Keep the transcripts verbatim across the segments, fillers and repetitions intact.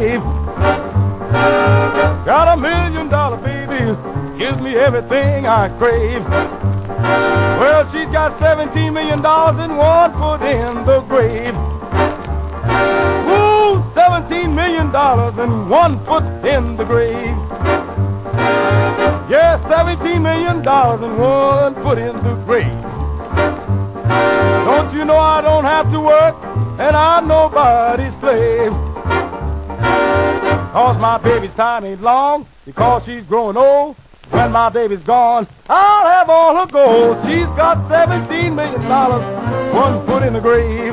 grave. Got a million dollar baby, gives me everything I crave. Well, she's got seventeen million dollars and one foot in the grave. Woo, seventeen million dollars and one foot in the grave. Yeah, seventeen million dollars and one foot in the grave. Don't you know I don't have to work and I'm nobody's slave? Cause my baby's time ain't long, because she's growing old. When my baby's gone, I'll have all her gold. She's got seventeen million dollars, one foot in the grave.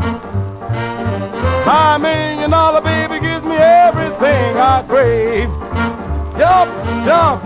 My million dollar baby gives me everything I crave. Jump, jump.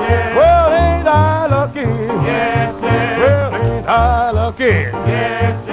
Yes, yes. Well, ain't I lucky? Yes, yes.